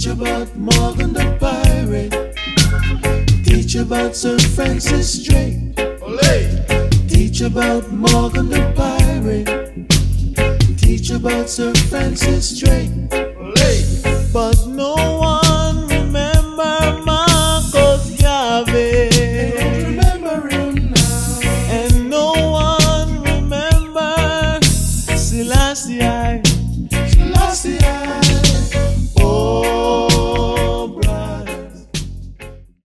Teach about Morgan the pirate. Teach about Sir Francis Drake. Olé. Teach about Morgan the pirate. Teach about Sir Francis Drake. Olé. But no